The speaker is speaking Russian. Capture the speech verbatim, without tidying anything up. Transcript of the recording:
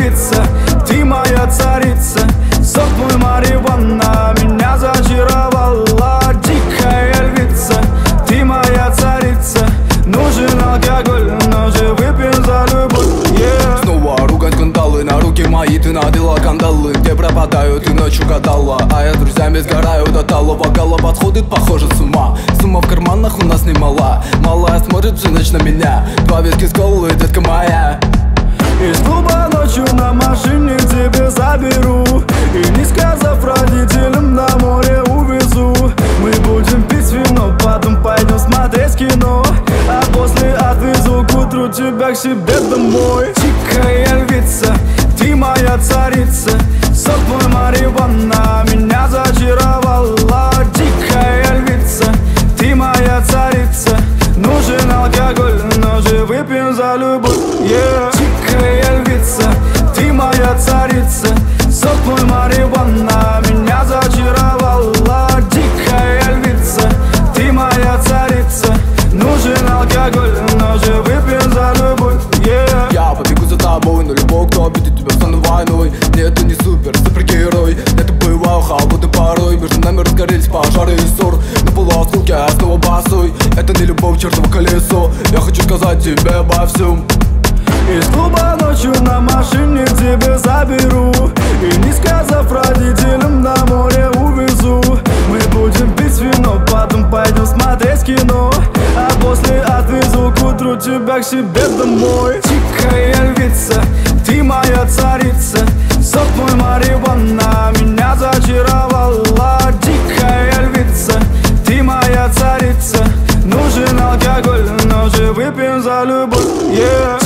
львица, ты моя царица. Сок твой марихуана меня зачаровала. Дикая львица, ты моя царица. Нужен алкоголь, но же выпьем за любовь, yeah. Снова ругань кандалы, на руки мои ты надела кандалы. Где пропадаю, ты ночью гадала, а я с друзьями сгораю до талого. Голова сходит, похоже, с ума. Сумма в карманах у нас немала. Малая смотрит всю ночь на меня. Два виски с колой, детка моя. Из клуба ночью на машине к тебе заберу. И не сказав родителям, на море увезу. Мы будем пить вино, потом пойдем смотреть кино. А после отвезу к утру тебя к себе домой. Дикая львица, ты моя царица. Сок твой марихуана меня зачаровала. Дикая львица, ты моя царица. Нужен алкоголь, но же выпьем за любовь, yeah. Дикая львица, ты моя царица. Сок твой марихуана меня зачаровала. Дикая львица, ты моя царица. Нужен алкоголь, но же выпьем за любовь, yeah. Я побегу за тобой, но любой, кто обидит тебя, стану войной. Нет, ты не супер, супергерой. Это бываю холодный порой. Между нами разгорелись пожары и ссор. На полуосколке я снова босой. Это не любовь, чертово колесо. Я хочу сказать тебе обо всем. Из клуба ночью на машине к тебе заберу. И не сказав родителям, на море увезу. Мы будем пить вино, потом пойдем смотреть кино. А после отвезу к утру тебя к себе домой. Дикая львица, ты моя царица. Сок твой марихуана меня зачаровала. Дикая львица, ты моя царица. Нужен алкоголь, но же выпьем за любовь, yeah.